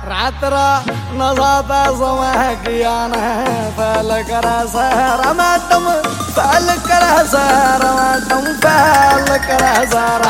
रात्रा न जाता समय ज्ञान है फैल कर सहरा मैडम फैल कर सहरा मैडम फैल कर सहरा